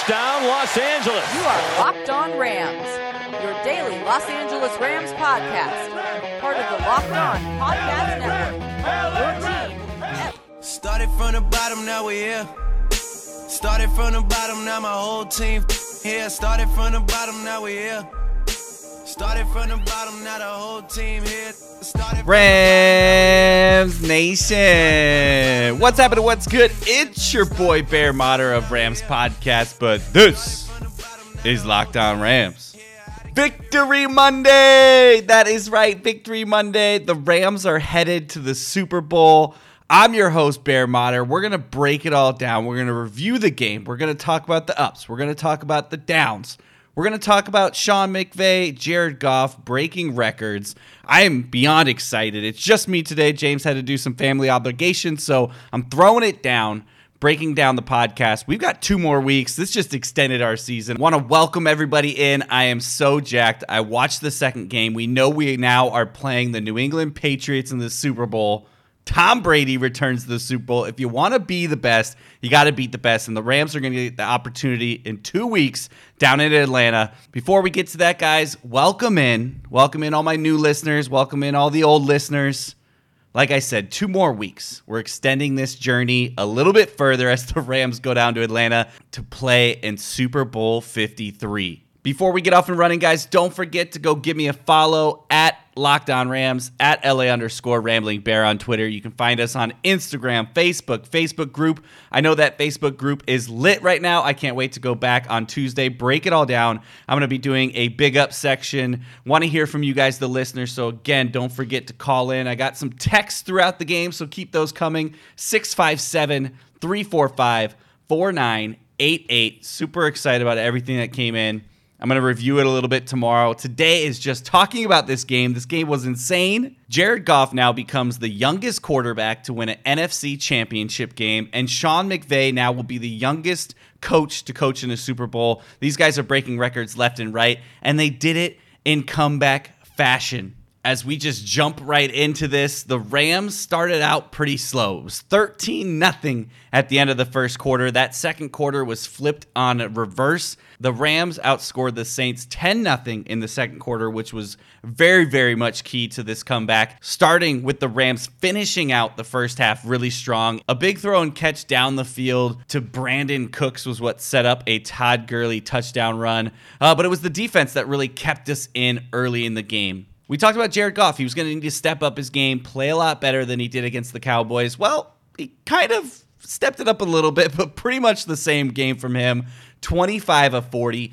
Touchdown, Los Angeles. You are Locked On Rams, your daily Los Angeles Rams podcast. Part of the Locked On Podcast Network. Your team. Started from the bottom, now we're here. Started from the bottom, now my whole team here. Started from the bottom, now we're here. Started from the bottom, now the whole team here. Rams Nation, what's happening? What's good? It's your boy Bear Motter of Rams Podcast, but this is Locked On Rams. Victory Monday! That is right, Victory Monday. The Rams are headed to the Super Bowl. I'm your host, Bear Motter. We're going to break it all down. We're going to review the game. We're going to talk about the ups. We're going to talk about the downs. We're going to talk about Sean McVay, Jared Goff breaking records. I am beyond excited. It's just me today. James had to do some family obligations, so I'm throwing it down, breaking down the podcast. We've got 2 more weeks. This just extended our season. Want to welcome everybody in. I am so jacked. I watched the second game. We know we now are playing the New England Patriots in the Super Bowl. Tom Brady returns to the Super Bowl. If you want to be the best, you got to beat the best. And the Rams are going to get the opportunity in 2 weeks down in Atlanta. Before we get to that, guys, welcome in. Welcome in all my new listeners. Welcome in all the old listeners. Like I said, 2 more weeks. We're extending this journey a little bit further as the Rams go down to Atlanta to play in Super Bowl 53. Before we get off and running, guys, don't forget to go give me a follow at Locked On Rams, at LA_Rambling Bear on Twitter. You can find us on Instagram, Facebook group. I know that Facebook group is lit right now. I can't wait to go back on Tuesday, break it all down. I'm going to be doing a big up section. Want to hear from you guys, the listeners. So again, don't forget to call in. I got some texts throughout the game, so keep those coming. 657-345-4988. Super excited about everything that came in. I'm going to review it a little bit tomorrow. Today is just talking about this game. This game was insane. Jared Goff now becomes the youngest quarterback to win an NFC championship game, and Sean McVay now will be the youngest coach to coach in a Super Bowl. These guys are breaking records left and right, and they did it in comeback fashion. As we just jump right into this, the Rams started out pretty slow. It was 13-0 at the end of the first quarter. That second quarter was flipped on reverse. The Rams outscored the Saints 10-0 in the second quarter, which was very, very much key to this comeback, starting with the Rams finishing out the first half really strong. A big throw and catch down the field to Brandon Cooks was what set up a Todd Gurley touchdown run, but it was the defense that really kept us in early in the game. We talked about Jared Goff. He was going to need to step up his game, play a lot better than he did against the Cowboys. Well, he kind of stepped it up a little bit, but pretty much the same game from him. 25 of 40,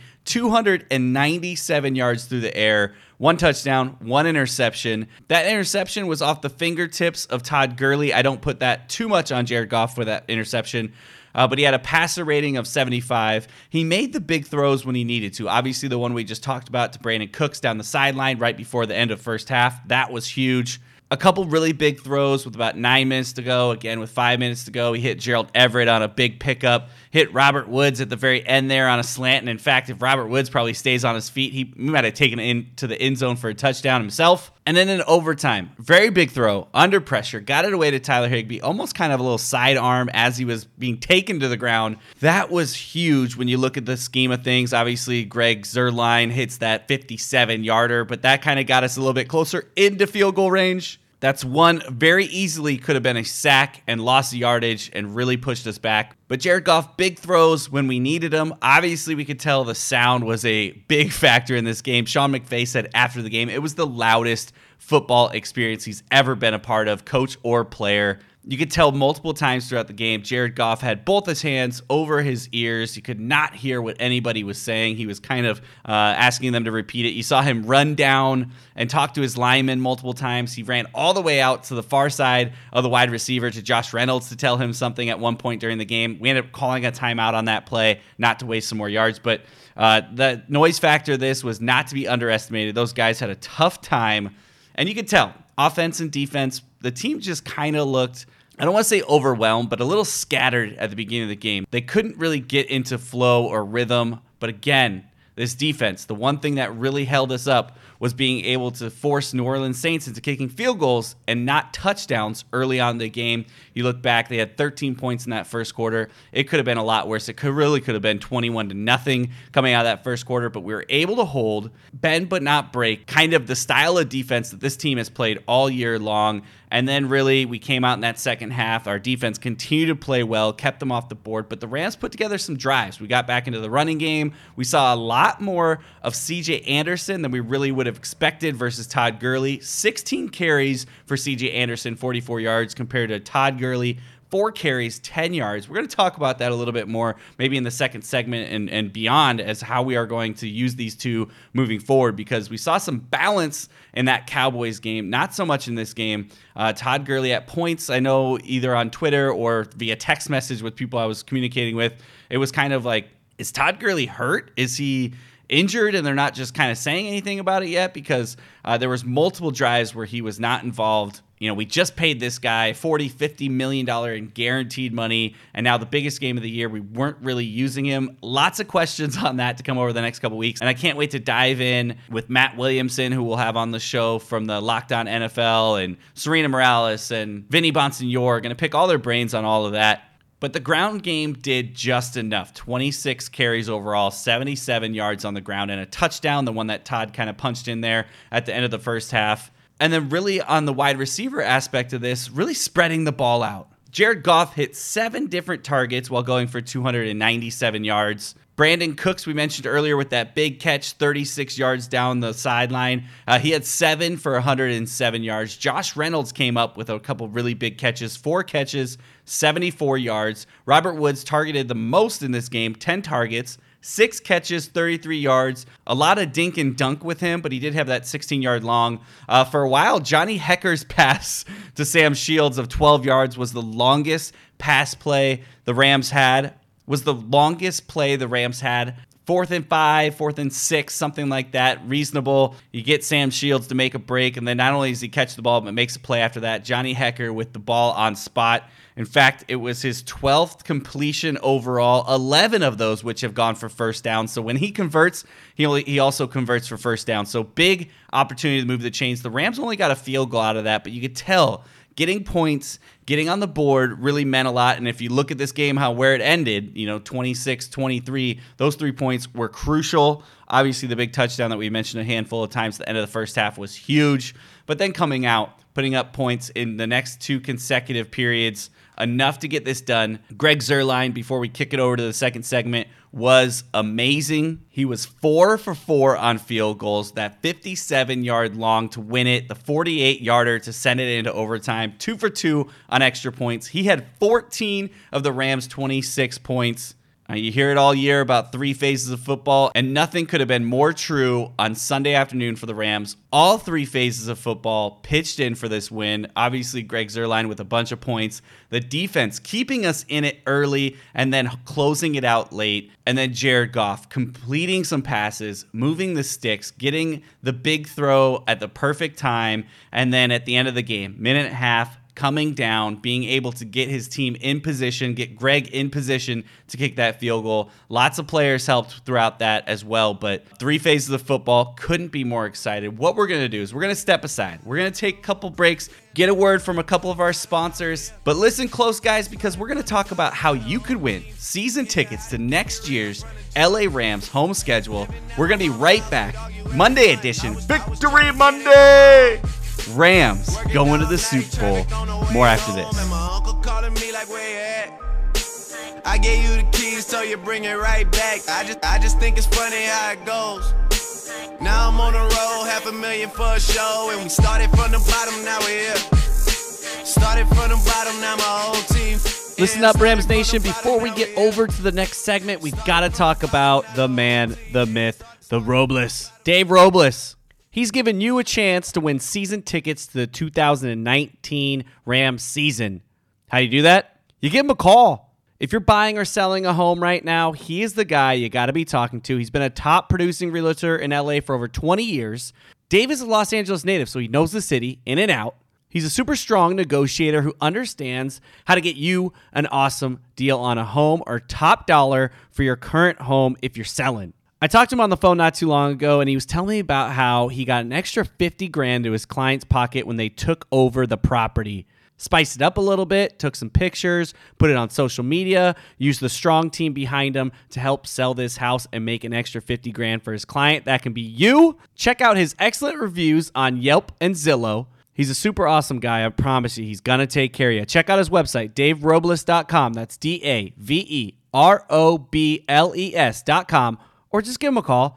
297 yards through the air, 1 touchdown, 1 interception. That interception was off the fingertips of Todd Gurley. I don't put that too much on Jared Goff for that interception. But he had a passer rating of 75. He made the big throws when he needed to. Obviously, the one we just talked about to Brandon Cooks down the sideline right before the end of first half. That was huge. A couple really big throws with about 9 minutes to go. Again, with 5 minutes to go, he hit Gerald Everett on a big pickup. Hit Robert Woods at the very end there on a slant. And in fact, if Robert Woods probably stays on his feet, he might have taken it into the end zone for a touchdown himself. And then in overtime, very big throw, under pressure, got it away to Tyler Higbee, almost kind of a little sidearm as he was being taken to the ground. That was huge when you look at the scheme of things. Obviously, Greg Zuerlein hits that 57-yarder, but that kind of got us a little bit closer into field goal range. That's one very easily could have been a sack and lost yardage and really pushed us back. But Jared Goff, big throws when we needed them. Obviously, we could tell the sound was a big factor in this game. Sean McVay said after the game, it was the loudest football experience he's ever been a part of, coach or player. You could tell multiple times throughout the game, Jared Goff had both his hands over his ears. You could not hear what anybody was saying. He was kind of asking them to repeat it. You saw him run down and talk to his lineman multiple times. He ran all the way out to the far side of the wide receiver to Josh Reynolds to tell him something at one point during the game. We ended up calling a timeout on that play, not to waste some more yards. But the noise factor of this was not to be underestimated. Those guys had a tough time. And you could tell, offense and defense, the team just kind of looked, I don't want to say overwhelmed, but a little scattered at the beginning of the game. They couldn't really get into flow or rhythm. But again, this defense. The one thing that really held us up was being able to force New Orleans Saints into kicking field goals and not touchdowns early on in the game. You look back, they had 13 points in that first quarter. It could have been a lot worse. It really could have been 21-0 coming out of that first quarter, but we were able to hold, bend but not break, kind of the style of defense that this team has played all year long. And then really we came out in that second half. Our defense continued to play well, kept them off the board, but the Rams put together some drives. We got back into the running game. We saw a lot more of CJ Anderson than we really would have expected versus Todd Gurley. 16 carries for CJ Anderson, 44 yards compared to Todd Gurley, 4 carries, 10 yards. We're going to talk about that a little bit more, maybe in the second segment and beyond, as how we are going to use these two moving forward, because we saw some balance in that Cowboys game, not so much in this game. Todd Gurley at points, I know either on Twitter or via text message with people I was communicating with, it was kind of like, is Todd Gurley hurt? Is he injured and they're not just kind of saying anything about it yet? Because there was multiple drives where he was not involved. You know, we just paid this guy $40-50 million in guaranteed money, and now the biggest game of the year, we weren't really using him. Lots of questions on that to come over the next couple weeks, and I can't wait to dive in with Matt Williamson, who we'll have on the show from the Locked On NFL, and Serena Morales and Vinny Bonsignore. Going to pick all their brains on all of that. But the ground game did just enough. 26 carries overall, 77 yards on the ground, and a touchdown, the one that Todd kind of punched in there at the end of the first half. And then really on the wide receiver aspect of this, really spreading the ball out. Jared Goff hit 7 different targets while going for 297 yards. Brandon Cooks, we mentioned earlier with that big catch, 36 yards down the sideline. He had 7 for 107 yards. Josh Reynolds came up with a couple really big catches, 4 catches, 74 yards. Robert Woods targeted the most in this game, 10 targets, 6 catches, 33 yards. A lot of dink and dunk with him, but he did have that 16-yard long. For a while, Johnny Hecker's pass to Sam Shields of 12 yards was the longest pass play the Rams had. 4th and 5, 4th and 6, something like that. Reasonable. You get Sam Shields to make a break, and then not only does he catch the ball, but makes a play after that. Johnny Hekker with the ball on spot. In fact, it was his 12th completion overall, 11 of those which have gone for first down. So when he converts, he also converts for first down. So big opportunity to move the chains. The Rams only got a field goal out of that, but you could tell getting points, getting on the board really meant a lot. And if you look at this game, where it ended, 26-23, those 3 points were crucial. Obviously, the big touchdown that we mentioned a handful of times at the end of the first half was huge. But then coming out, putting up points in the next 2 consecutive periods, enough to get this done. Greg Zuerlein, before we kick it over to the second segment, was amazing. He was 4 for 4 on field goals, that 57-yard long to win it, the 48-yarder to send it into overtime, 2 for 2 on extra points. He had 14 of the Rams' 26 points. You hear it all year about 3 phases of football, and nothing could have been more true on Sunday afternoon for the Rams. All 3 phases of football pitched in for this win. Obviously, Greg Zuerlein with a bunch of points. The defense keeping us in it early and then closing it out late. And then Jared Goff completing some passes, moving the sticks, getting the big throw at the perfect time. And then at the end of the game, minute and a half, coming down, being able to get his team in position, get Greg in position to kick that field goal. Lots of players helped throughout that as well, but 3 phases of football, couldn't be more excited. What we're going to do is we're going to step aside. We're going to take a couple breaks, get a word from a couple of our sponsors, but listen close, guys, because we're going to talk about how you could win season tickets to next year's LA Rams home schedule. We're going to be right back. Monday edition, Victory Monday! Rams going to the Super Bowl. More after this. I gave you the keys, so you bring it right back. I just think it's funny how it goes. Now I'm on the road, $500,000 for a show, and we started from the bottom, now we're here. Started from the bottom, now my whole team. Listen up, Rams Nation. Before we get over to the next segment, we've got to talk about the man, the myth, the Robles. Dave Robles. He's given you a chance to win season tickets to the 2019 Rams season. How do you do that? You give him a call. If you're buying or selling a home right now, he is the guy you got to be talking to. He's been a top producing realtor in LA for over 20 years. Dave is a Los Angeles native, so he knows the city in and out. He's a super strong negotiator who understands how to get you an awesome deal on a home or top dollar for your current home if you're selling. I talked to him on the phone not too long ago, and he was telling me about how he got an extra $50,000 to his client's pocket when they took over the property. Spiced it up a little bit, took some pictures, put it on social media, used the strong team behind him to help sell this house and make an extra $50,000 for his client. That can be you. Check out his excellent reviews on Yelp and Zillow. He's a super awesome guy. I promise you, he's going to take care of you. Check out his website, DaveRobles.com. That's DaveRobles.com. Or just give him a call,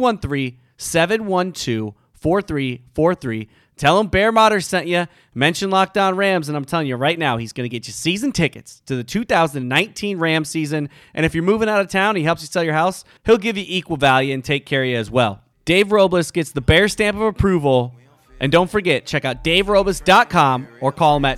213-712-4343. Tell him Bear Motter sent you. Mention Locked On Rams, and I'm telling you right now, he's going to get you season tickets to the 2019 Rams season. And if you're moving out of town, he helps you sell your house, he'll give you equal value and take care of you as well. Dave Robles gets the Bear stamp of approval. And don't forget, check out DaveRobles.com or call him at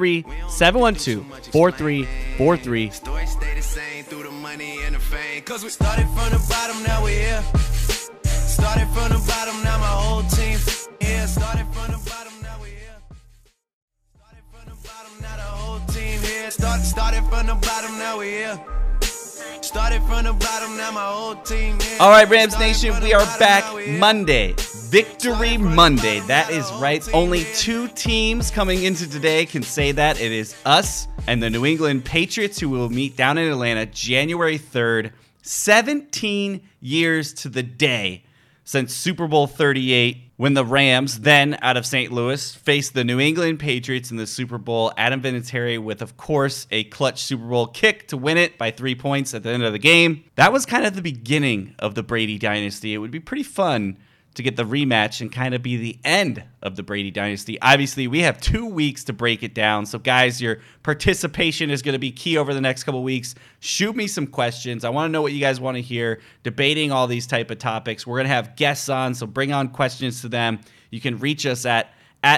213-712-4343. Story stay the same through the money and the fame. Cause we started from the bottom, now we're here. Started from the bottom, now my whole team here. Started from the bottom, now we're here. Started from the bottom, now the whole team here. Started from the bottom, now we're here. Started from the bottom, now my whole team here. All right, Rams Nation, we are back Monday. Victory Monday. That is right. Only two teams coming into today can say that. It is us and the New England Patriots, who will meet down in Atlanta January 3rd. 17 years to the day since Super Bowl 38, when the Rams, then out of St. Louis, faced the New England Patriots in the Super Bowl. Adam Vinatieri with, of course, a clutch Super Bowl kick to win it by 3 points at the end of the game. That was kind of the beginning of the Brady dynasty. It would be pretty fun to get the rematch and kind of be the end of the Brady dynasty. Obviously, we have 2 weeks to break it down. So, guys, your participation is going to be key over the next couple weeks. Shoot me some questions. I want to know what you guys want to hear, debating all these type of topics. We're going to have guests on, so bring on questions to them. You can reach us at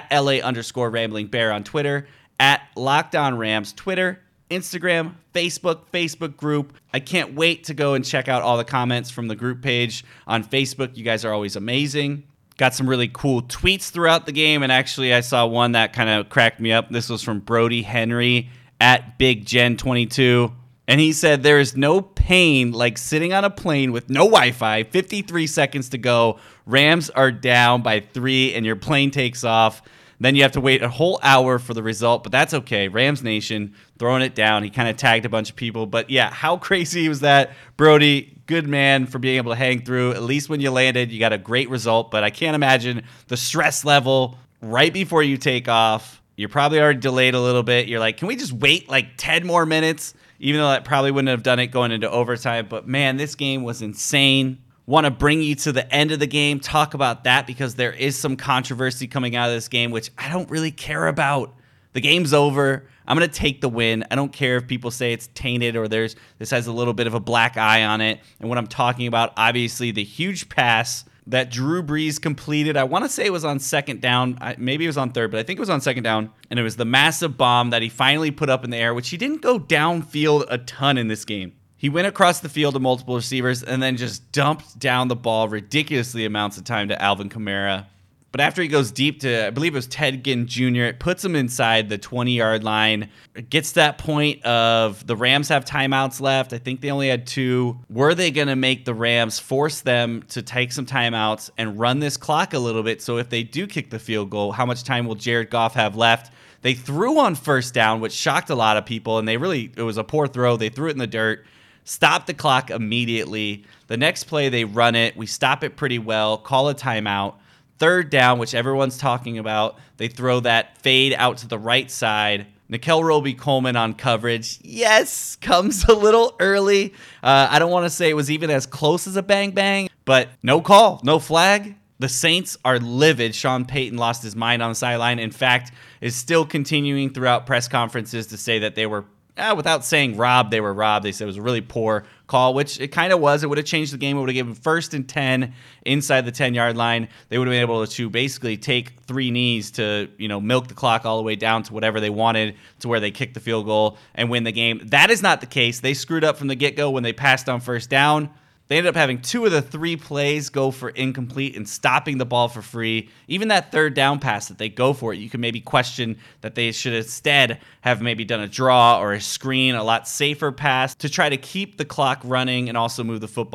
LA_RamblingBear on Twitter, at Locked On Rams, Twitter, Instagram, Facebook group. I can't wait to go and check out all the comments from the group page on Facebook. You guys are always amazing. Got some really cool tweets throughout the game, and actually I saw one that kind of cracked me up. This was from Brody Henry at BigGen22, and he said, "There is no pain like sitting on a plane with no Wi-Fi, 53 seconds to go, Rams are down by 3, and your plane takes off. Then you have to wait a whole hour for the result, but that's okay. Rams Nation throwing it down." He kind of tagged a bunch of people. But yeah, how crazy was that? Brody, good man for being able to hang through. At least when you landed, you got a great result. But I can't imagine the stress level right before you take off. You're probably already delayed a little bit. You're like, can we just wait like 10 more minutes? Even though that probably wouldn't have done it going into overtime. But man, this game was insane. Want to bring you to the end of the game, talk about that, because there is some controversy coming out of this game, which I don't really care about. The game's over. I'm going to take the win. I don't care if people say it's tainted or this has a little bit of a black eye on it. And what I'm talking about, obviously, the huge pass that Drew Brees completed. I want to say it was on second down. Maybe it was on third, but I think it was on second down. And it was the massive bomb that he finally put up in the air, which he didn't go downfield a ton in this game. He went across the field to multiple receivers and then just dumped down the ball ridiculously amounts of time to Alvin Kamara. But after he goes deep to, I believe it was Ted Ginn Jr., it puts him inside the 20-yard line. It gets to that point of the Rams have timeouts left. I think they only had 2. Were they going to make the Rams force them to take some timeouts and run this clock a little bit? So if they do kick the field goal, how much time will Jared Goff have left? They threw on first down, which shocked a lot of people, and it was a poor throw. They threw it in the dirt. Stop the clock immediately. The next play, they run it. We stop it pretty well, call a timeout. Third down, which everyone's talking about, they throw that fade out to the right side. Nickel Roby-Coleman on coverage. Yes, comes a little early. I don't want to say it was even as close as a bang-bang, but no call, no flag. The Saints are livid. Sean Payton lost his mind on the sideline. In fact, is still continuing throughout press conferences to say that they were without saying robbed, they were robbed. They said it was a really poor call, which it kind of was. It would have changed the game. It would have given 1st and 10 inside the 10-yard line. They would have been able to basically take 3 knees to, milk the clock all the way down to whatever they wanted, to where they kicked the field goal and win the game. That is not the case. They screwed up from the get-go when they passed on first down. They ended up having 2 of the 3 plays go for incomplete and stopping the ball for free. Even that third down pass that they go for it, you can maybe question that they should instead have maybe done a draw or a screen, a lot safer pass to try to keep the clock running and also move the football.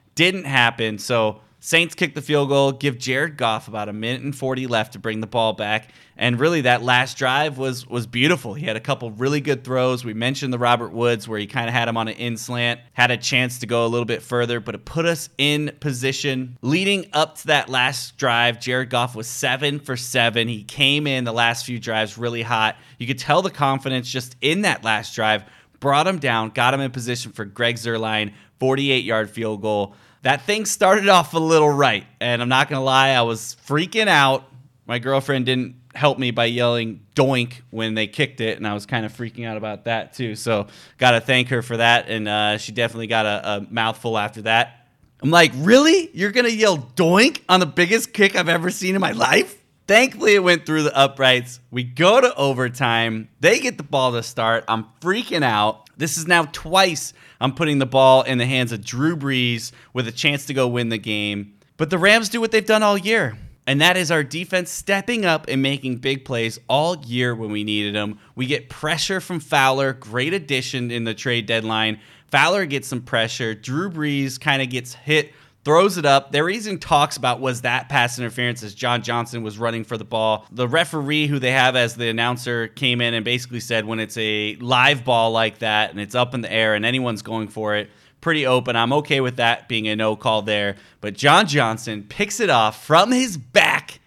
Didn't happen. So Saints kick the field goal, give Jared Goff about 1:40 left to bring the ball back. And really, that last drive was beautiful. He had a couple really good throws. We mentioned the Robert Woods where he kind of had him on an in slant, had a chance to go a little bit further, but it put us in position. Leading up to that last drive, Jared Goff was 7 for 7. He came in the last few drives really hot. You could tell the confidence just in that last drive, brought him down, got him in position for Greg Zuerlein, 48-yard field goal. That thing started off a little right, and I'm not going to lie, I was freaking out. My girlfriend didn't help me by yelling doink when they kicked it, and I was kind of freaking out about that too. So got to thank her for that, and she definitely got a mouthful after that. I'm like, really? You're going to yell doink on the biggest kick I've ever seen in my life? Thankfully, it went through the uprights. We go to overtime. They get the ball to start. I'm freaking out. This is now twice I'm putting the ball in the hands of Drew Brees with a chance to go win the game. But the Rams do what they've done all year, and that is our defense stepping up and making big plays all year when we needed them. We get pressure from Fowler. Great addition in the trade deadline. Fowler gets some pressure. Drew Brees kind of gets hit, throws it up. There even talks about was that pass interference as John Johnson was running for the ball. The referee who they have as the announcer came in and basically said when it's a live ball like that and it's up in the air and anyone's going for it, pretty open. I'm okay with that being a no call there. But John Johnson picks it off from his back.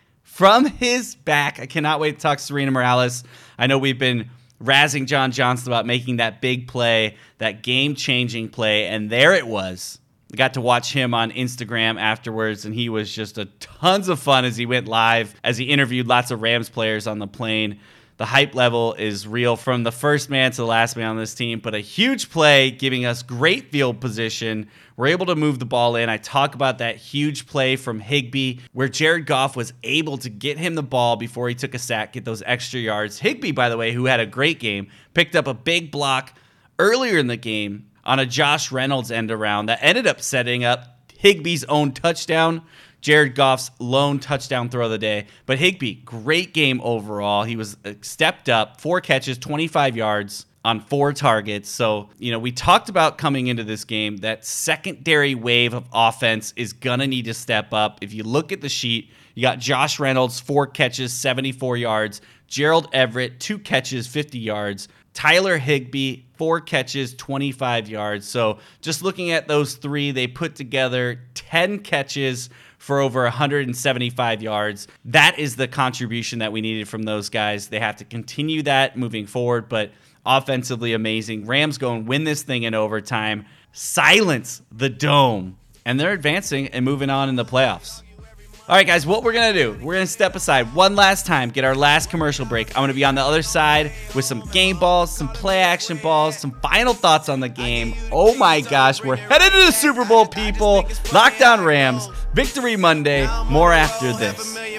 I cannot wait to talk to Serena Morales. I know we've been razzing John Johnson about making that big play, that game-changing play, and there it was. I got to watch him on Instagram afterwards, and he was just tons of fun as he went live, as he interviewed lots of Rams players on the plane. The hype level is real from the first man to the last man on this team, but a huge play giving us great field position. We're able to move the ball in. I talk about that huge play from Higbee where Jared Goff was able to get him the ball before he took a sack, get those extra yards. Higbee, by the way, who had a great game, picked up a big block earlier in the game on a Josh Reynolds end around that ended up setting up Higbee's own touchdown, Jared Goff's lone touchdown throw of the day. But Higbee, great game overall. He was stepped up, 4 catches, 25 yards on 4 targets. So, we talked about coming into this game, that secondary wave of offense is going to need to step up. If you look at the sheet, you got Josh Reynolds, 4 catches, 74 yards. Gerald Everett, 2 catches, 50 yards. Tyler Higbee, 4 catches, 25 yards. So just looking at those 3, they put together 10 catches for over 175 yards. That is the contribution that we needed from those guys. They have to continue that moving forward, but offensively amazing. Rams go and win this thing in overtime, silence the Dome, and they're advancing and moving on in the playoffs. All right, guys, what we're going to do, we're going to step aside one last time, get our last commercial break. I'm going to be on the other side with some game balls, some play action balls, some final thoughts on the game. Oh, my gosh, we're headed to the Super Bowl, people. Lockdown Rams, Victory Monday. More after this.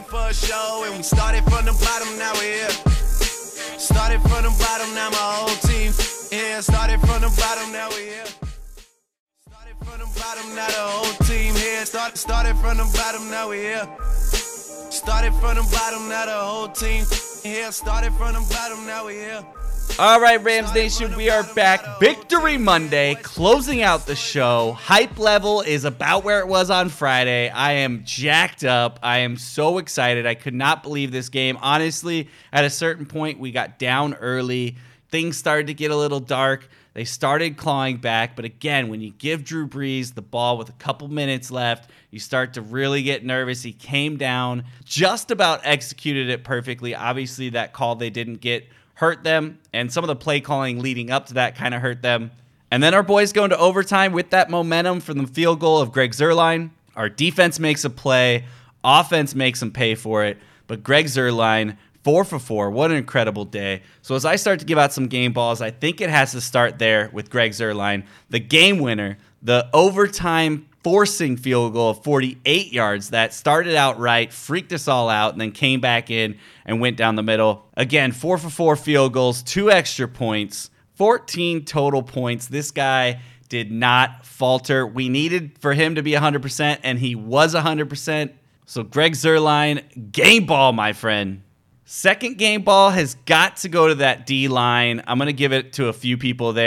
Started from the bottom, now we're here. Started from the bottom, now my whole team. Yeah, started from the bottom, now we're here. From the bottom, now the whole team here. Started from the bottom, now we here. Started from the bottom, now the whole team here. Started from the bottom, now we here. All right, Rams Nation, we are back. Victory Monday, closing out the show. Hype level is about where it was on Friday. I am jacked up. I am so excited. I could not believe this game. Honestly, at a certain point, we got down early. Things started to get a little dark. They started clawing back, but again, when you give Drew Brees the ball with a couple minutes left, you start to really get nervous. He came down, just about executed it perfectly. Obviously, that call they didn't get hurt them, and some of the play calling leading up to that kind of hurt them. And then our boys go into overtime with that momentum from the field goal of Greg Zuerlein. Our defense makes a play. Offense makes them pay for it, but Greg Zuerlein, 4 for 4. What an incredible day. So as I start to give out some game balls, I think it has to start there with Greg Zuerlein. The game winner, the overtime forcing field goal of 48 yards that started out right, freaked us all out, and then came back in and went down the middle. Again, 4 for 4 field goals, 2 extra points, 14 total points. This guy did not falter. We needed for him to be 100%, and he was 100%. So Greg Zuerlein, game ball, my friend. Second game ball has got to go to that D-line. I'm going to give it to a few people there.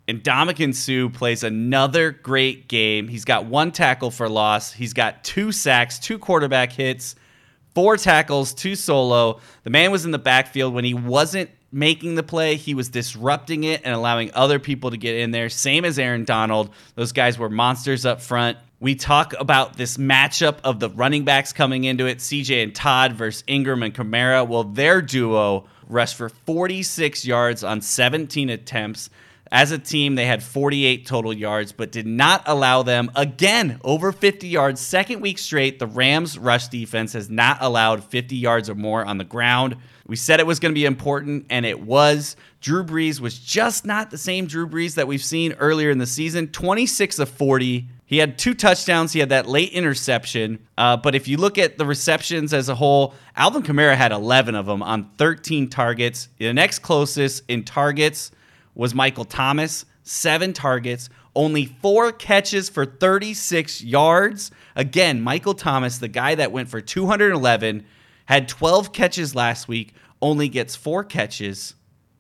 And Ndamukong Suh plays another great game. He's got 1 tackle for loss. He's got 2 sacks, 2 quarterback hits, 4 tackles, 2 solo. The man was in the backfield. When he wasn't making the play, he was disrupting it and allowing other people to get in there. Same as Aaron Donald. Those guys were monsters up front. We talk about this matchup of the running backs coming into it, CJ and Todd versus Ingram and Kamara. Well, their duo rushed for 46 yards on 17 attempts. As a team, they had 48 total yards, but did not allow them, again, over 50 yards. Second week straight, the Rams' rush defense has not allowed 50 yards or more on the ground. We said it was going to be important, and it was. Drew Brees was just not the same Drew Brees that we've seen earlier in the season. 26 of 40. He had 2 touchdowns. He had that late interception. But if you look at the receptions as a whole, Alvin Kamara had 11 of them on 13 targets. The next closest in targets was Michael Thomas, 7 targets, only 4 catches for 36 yards. Again, Michael Thomas, the guy that went for 211, had 12 catches last week, only gets 4 catches,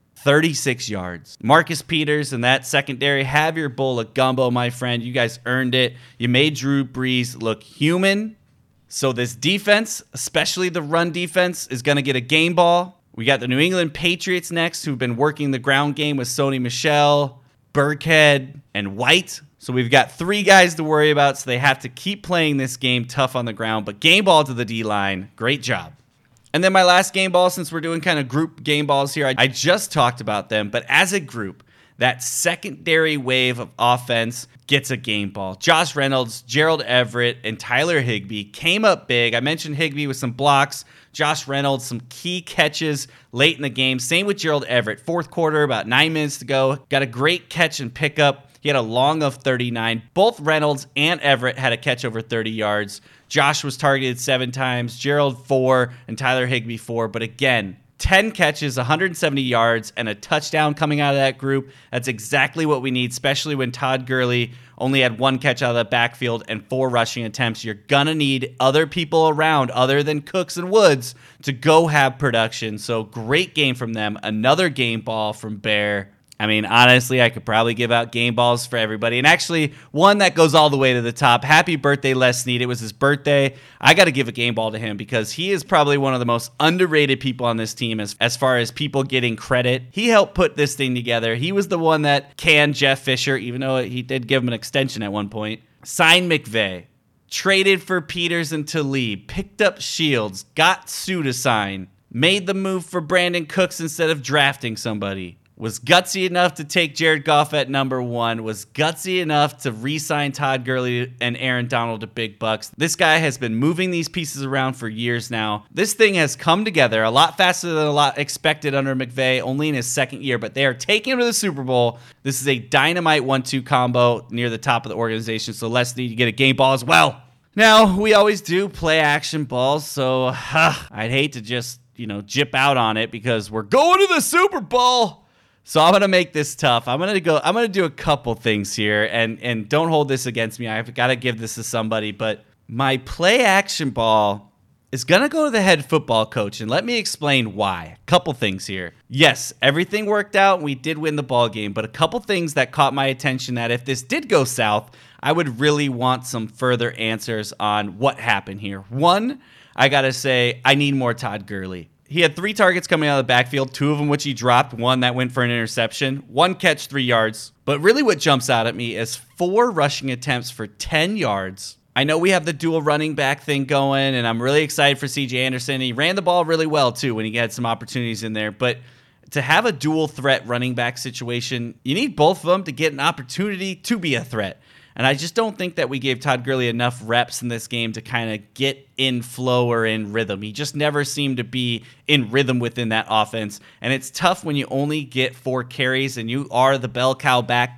36 yards. Marcus Peters and that secondary, have your bowl of gumbo, my friend. You guys earned it. You made Drew Brees look human. So this defense, especially the run defense, is going to get a game ball. We got the New England Patriots next, who've been working the ground game with Sony Michel, Burkhead, and White. So we've got 3 guys to worry about, so they have to keep playing this game tough on the ground. But game ball to the D-line. Great job. And then my last game ball, since we're doing kind of group game balls here, I just talked about them. But as a group, that secondary wave of offense gets a game ball. Josh Reynolds, Gerald Everett, and Tyler Higbee came up big. I mentioned Higbee with some blocks. Josh Reynolds, some key catches late in the game. Same with Gerald Everett. Fourth quarter, about 9 minutes to go. Got a great catch and pickup. He had a long of 39. Both Reynolds and Everett had a catch over 30 yards. Josh was targeted 7 times. Gerald 4, and Tyler Higbee 4. But again, 10 catches, 170 yards, and a touchdown coming out of that group. That's exactly what we need, especially when Todd Gurley only had 1 catch out of the backfield and 4 rushing attempts. You're going to need other people around other than Cooks and Woods to go have production. So great game from them. Another game ball from Bear. I mean, honestly, I could probably give out game balls for everybody. And actually, one that goes all the way to the top. Happy birthday, Les Snead. It was his birthday. I got to give a game ball to him because he is probably one of the most underrated people on this team as far as people getting credit. He helped put this thing together. He was the one that canned Jeff Fisher, even though he did give him an extension at one point. Signed McVay. Traded for Peters and Talib. Picked up Shields. Got Suh to sign. Made the move for Brandon Cooks instead of drafting somebody. Was gutsy enough to take Jared Goff at number 1, was gutsy enough to re-sign Todd Gurley and Aaron Donald to big bucks. This guy has been moving these pieces around for years now. This thing has come together a lot faster than a lot expected under McVay, only in his second year, but they are taking him to the Super Bowl. This is a dynamite 1-2 combo near the top of the organization, so let's need to get a game ball as well. Now, we always do play action balls, so I'd hate to just, jip out on it because we're going to the Super Bowl. So I'm going to make this tough. I'm going to do a couple things here, and don't hold this against me. I've got to give this to somebody, but my play action ball is going to go to the head football coach, and let me explain why. A couple things here. Yes, everything worked out. We did win the ball game, but a couple things that caught my attention that if this did go south, I would really want some further answers on what happened here. One, I got to say, I need more Todd Gurley. He had 3 targets coming out of the backfield, 2 of them which he dropped, 1 that went for an interception, 1 catch, 3 yards. But really what jumps out at me is 4 rushing attempts for 10 yards. I know we have the dual running back thing going, and I'm really excited for C.J. Anderson. He ran the ball really well, too, when he had some opportunities in there. But to have a dual threat running back situation, you need both of them to get an opportunity to be a threat. And I just don't think that we gave Todd Gurley enough reps in this game to kind of get in flow or in rhythm. He just never seemed to be in rhythm within that offense. And it's tough when you only get 4 carries and you are the bell cow back.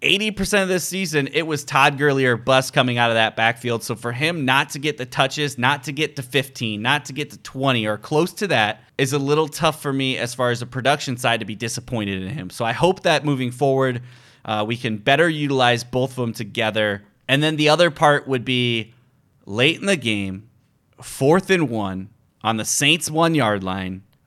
80% of this season, it was Todd Gurley or bust coming out of that backfield. So for him not to get the touches, not to get to 15, not to get to 20 or close to that is a little tough for me as far as the production side to be disappointed in him. So I hope that moving forward, we can better utilize both of them together. And then the other part would be late in the game, 4th and 1 on the Saints 1-yard line.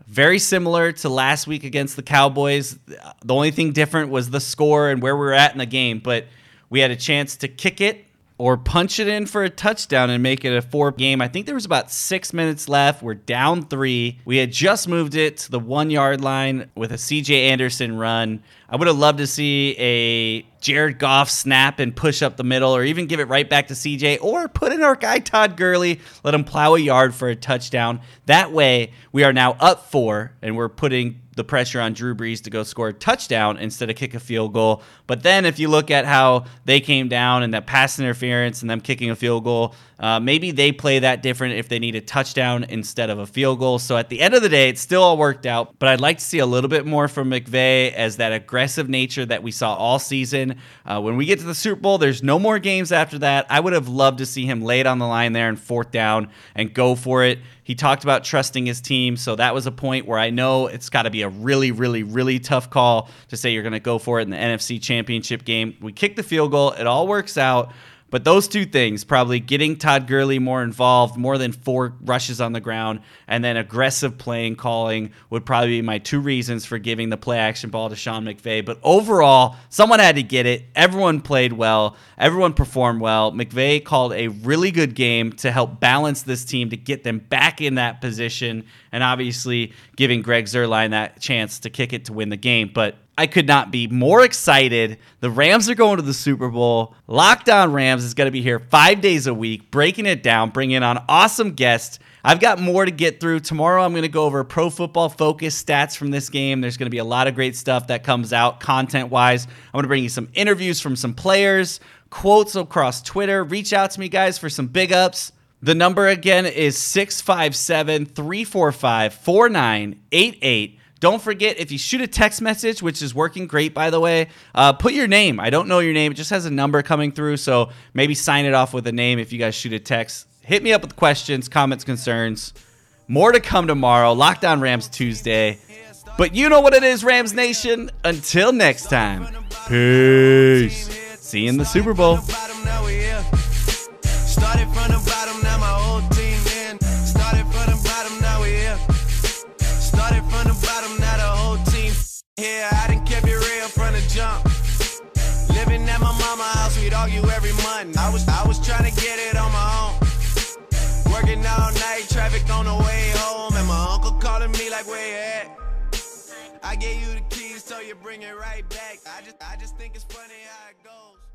Very similar to last week against the Cowboys. The only thing different was the score and where we were at in the game, but we had a chance to kick it or punch it in for a touchdown and make it a 4 game. I think there was about 6 minutes left. We're down 3. We had just moved it to the 1 yard line with a CJ Anderson run. I would have loved to see a Jared Goff snap and push up the middle, or even give it right back to CJ, or put in our guy Todd Gurley, let him plow a yard for a touchdown. That way, we are now up 4, and we're putting the pressure on Drew Brees to go score a touchdown instead of kick a field goal. But then if you look at how they came down and that pass interference and them kicking a field goal, maybe they play that different if they need a touchdown instead of a field goal. So at the end of the day, it still all worked out. But I'd like to see a little bit more from McVay as that aggressive nature that we saw all season. When we get to the Super Bowl, there's no more games after that. I would have loved to see him lay it on the line there in 4th down and go for it. He talked about trusting his team, so that was a point where I know it's got to be a really, really, really tough call to say you're going to go for it in the NFC Championship game. We kick the field goal. It all works out. But those two things, probably getting Todd Gurley more involved, more than 4 rushes on the ground, and then aggressive playing calling would probably be my 2 reasons for giving the play action ball to Sean McVay. But overall, someone had to get it. Everyone played well. Everyone performed well. McVay called a really good game to help balance this team, to get them back in that position, and obviously giving Greg Zuerlein that chance to kick it to win the game. But I could not be more excited. The Rams are going to the Super Bowl. Locked On Rams is going to be here 5 days a week, breaking it down, bringing on awesome guests. I've got more to get through. Tomorrow I'm going to go over Pro Football Focus stats from this game. There's going to be a lot of great stuff that comes out content-wise. I'm going to bring you some interviews from some players, quotes across Twitter. Reach out to me, guys, for some big ups. The number again is 657-345-4988. Don't forget, if you shoot a text message, which is working great, by the way, put your name. I don't know your name. It just has a number coming through, so maybe sign it off with a name if you guys shoot a text. Hit me up with questions, comments, concerns. More to come tomorrow. Locked On Rams Tuesday. But you know what it is, Rams Nation. Until next time, peace. See you in the Super Bowl. Started from the bottom, now my whole team in. Started from the bottom, now we here. Started from the bottom, now the whole team here. I done kept it real from the jump. Living at my mama's house, we'd argue every month. I was trying to get it on my own. Working all night, traffic on the way home, and my uncle calling me like, where you at? I gave you the keys, so you bring it right back. I just think it's funny how it goes.